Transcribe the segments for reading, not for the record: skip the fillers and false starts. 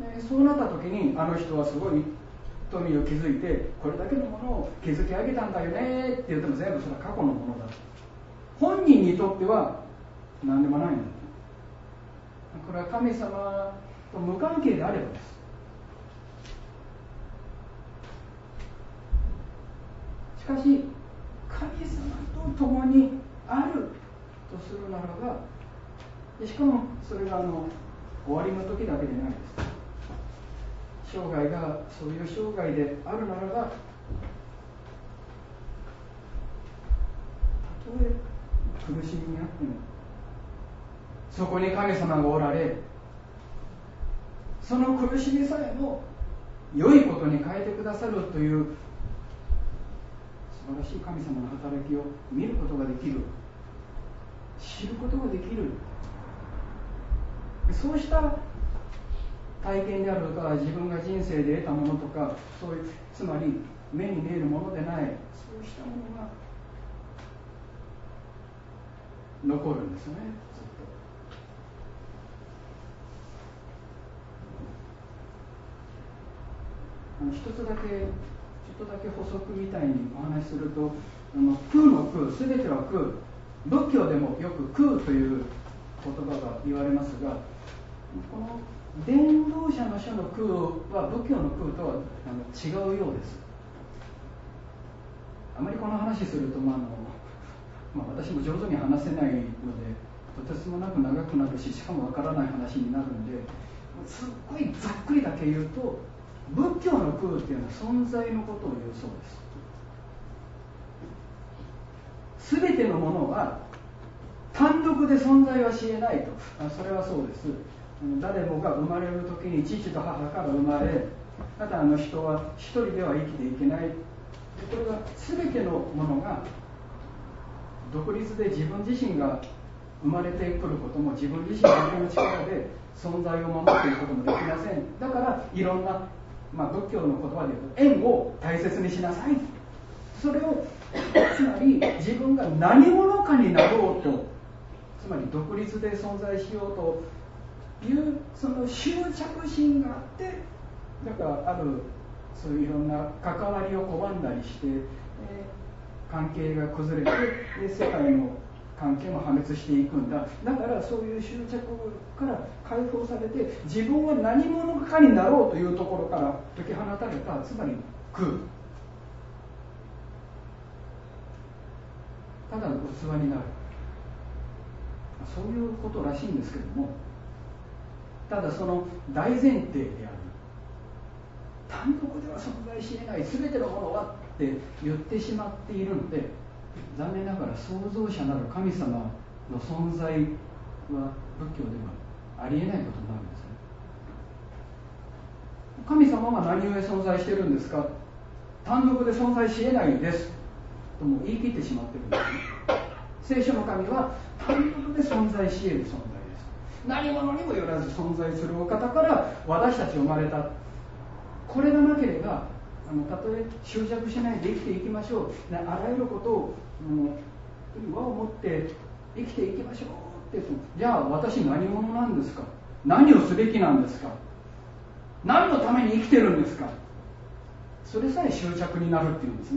そうなった時にあの人はすごい富を築いてこれだけのものを築き上げたんだよねって言っても全部それは過去のものだ。本人にとっては何でもないんだ。これは神様と無関係であればです。しかし神様と共にあるとするならば、しかもそれが終わりの時だけでないです。生涯がそういう生涯であるならば、たとえ苦しみにあってもそこに神様がおられ、その苦しみさえも良いことに変えてくださるという素晴らしい神様の働きを見ることができる、知ることができる。そうした体験であるとか、自分が人生で得たものとか、そういうつまり目に見えるものでない、そうしたものが残るんですよね、ずっと。一つだけちょっとだけ補足みたいにお話しすると、空の空、すべては空、仏教でもよく空という言葉が言われますが、この伝道者の書の空は仏教の空とは違うようです。あまりこの話すると、私も上手に話せないのでとてつもなく長くなるし、しかもわからない話になるんで、すっごいざっくりだけ言うと、仏教の空っていうのは存在のことを言うそうです。すべてのものは単独で存在はしえないと。それはそうです。誰もが生まれる時に父と母から生まれ、ただ人は一人では生きていけない。これが全てのものが独立で自分自身が生まれてくることも、自分自身だけの力で存在を守っていくこともできません。だからいろんな、仏教の言葉で言うと縁を大切にしなさい。それをつまり自分が何者かになろうと、つまり独立で存在しようというその執着心があって、だからあるそういういろんな関わりを拒んだりして、関係が崩れて、世界の関係も破滅していくんだ。だからそういう執着から解放されて、自分は何者かになろうというところから解き放たれた、つまり空、ただの器になる、そういうことらしいんですけども、ただその大前提である単独では存在し得ない全てのものはって言ってしまっているので、残念ながら創造者なる神様の存在は仏教ではありえないことになるんですね。神様は何故存在しているんですか。単独で存在し得ないですとも言い切ってしまっているんですね。聖書の神は単独で存在し得る存在です。何者にもよらず存在するお方から私たち生まれた。これがなければ、たとえ執着しないで生きていきましょう、あらゆることを輪を持って生きていきましょうって言っても、じゃあ私何者なんですか、何をすべきなんですか、何のために生きてるんですか、それさえ執着になるっていうんですね。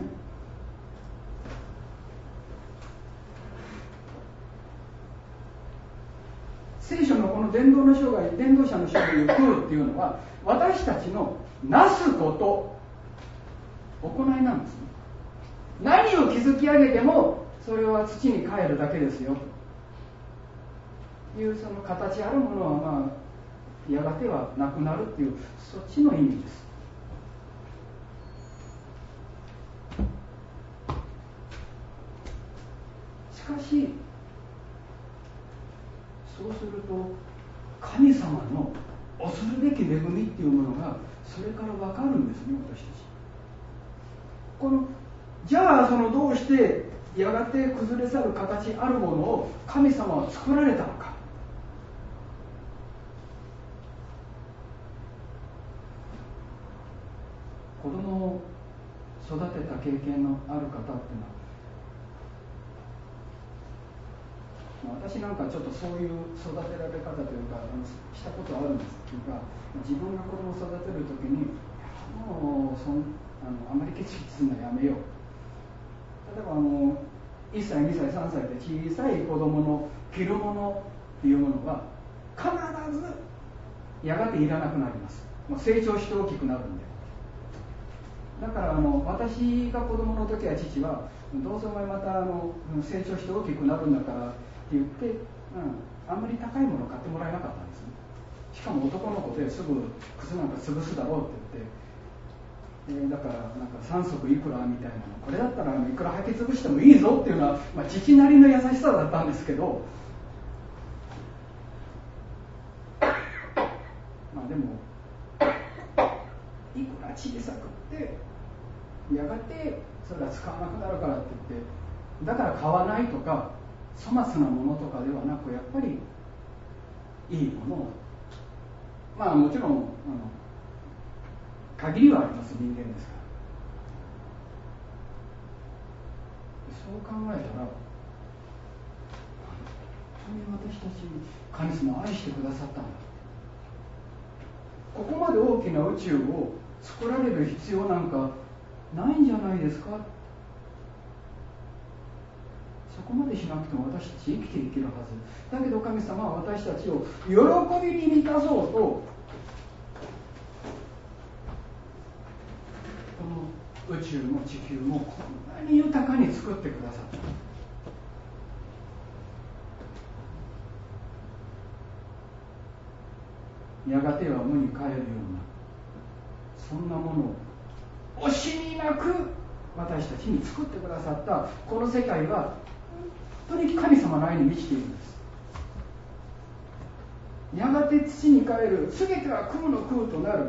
聖書のこの伝道者の生涯を空っていうのは、私たちのなすこと行いなんですね。何を築き上げてもそれは土に帰るだけですよという、その形あるものはやがてはなくなるっていう、そっちの意味です。しかしそうすると神様の恐るべき恵みっていうものがそれから分かるんですね、私たち。じゃあどうしてやがて崩れ去る形あるものを神様は作られたのか。子供を育てた経験のある方っていうのは、 私なんかちょっとそういう育てられ方というかしたことあるんですけど、自分が子供を育てるときにもうあまりケチケチするのやめよう。例えば1歳2歳3歳で小さい子供の着るものっていうものは必ずやがていらなくなります。もう成長して大きくなるんで。だから私が子供の時は父はどうせお前また成長して大きくなるんだからって言って、あんまり高いものを買ってもらえなかったんですね。しかも男の子ですぐ靴なんか潰すだろうって言って、だからなんか3足いくらみたいなの、これだったらいくら履き潰してもいいぞっていうのは、父なりの優しさだったんですけど、でもいくら小さくってやがてそれは使わなくなるからって言って、だから買わないとか粗末なものとかではなく、やっぱりいいものを、もちろん限りはあります、人間ですから。そう考えたら、本当に私たち神様を愛してくださったんだ。ここまで大きな宇宙を作られる必要なんかないんじゃないですか。そこまでしなくても私たち生きていけるはずだけど、神様は私たちを喜びに満たそうと、この宇宙も地球もこんなに豊かに作ってくださった。やがては無に帰るような、そんなものを惜しみなく私たちに作ってくださったこの世界は本当に神様の愛に満ちているんです。やがて土に帰る、すべては空の空となる。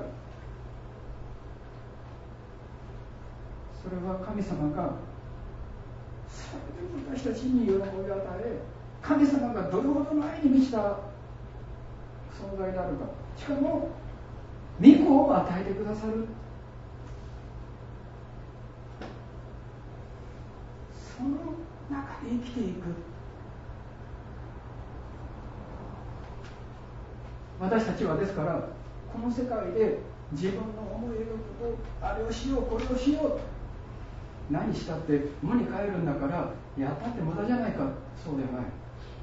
それは神様がそれで私たちに喜びを与え、神様がどれほどの愛に満ちた存在であるか、しかも御子を与えてくださる。その中で生きていく。私たちはですから、この世界で自分の思い描くこと、あれをしようこれをしよう、何したって無に帰るんだからやったって無駄じゃないか。そうではない。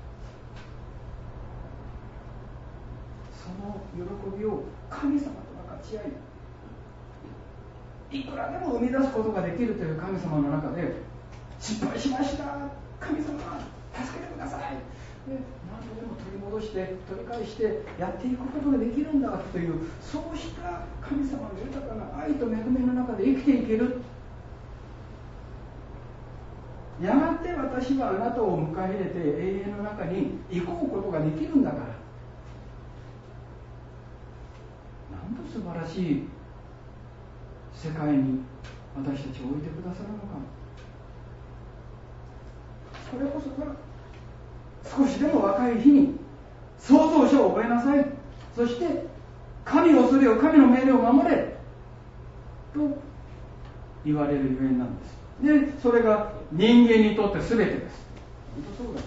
その喜びを神様と分かち合い、いくらでも生み出すことができるという神様の中で、失敗しました、神様助けてください、何度でも取り戻して取り返してやっていくことができるんだという、そうした神様の豊かな愛と恵みの中で生きていける。やがて私はあなたを迎え入れて永遠の中に行こうことができるんだから。なんと素晴らしい世界に私たちを置いてくださるのか。それこそが少しでも若い日に創造主を覚えなさい、そして神を恐れよ、神の命令を守れと言われるゆえんなんです。で、それが人間にとって全てです。本当そうだ。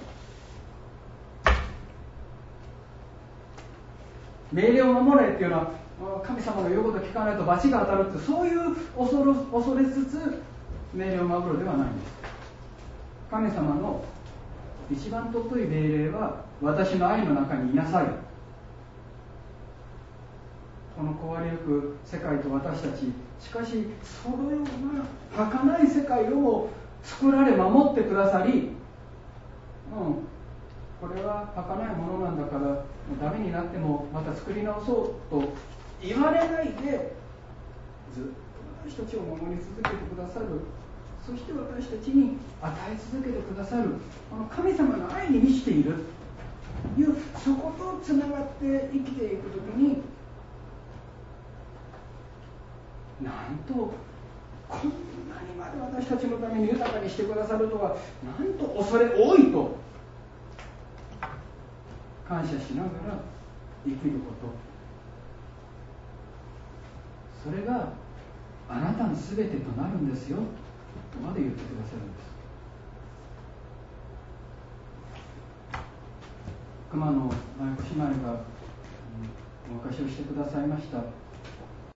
命令を守れっていうのは、神様の言うことを聞かないと罰が当たるって、そういう恐れつつ命令を守るではないんです。神様の一番尊い命令は、私の愛の中にいなさい。この壊れゆく世界と私たち、しかしそのような儚い世界をも作られ守ってくださり、これは儚いものなんだからもうダメになってもまた作り直そうと言われないで、ずっと私たちを守り続けてくださる、そして私たちに与え続けてくださる、この神様の愛に満ちているという、そことつながって生きていくときに、なんとこんなにまで私たちのために豊かにしてくださるとは、なんと恐れ多いと感謝しながら生きること、それがあなたの全てとなるんですよとまで言ってくださるんです。 熊野麻由子姉妹がお証しをしてくださいました。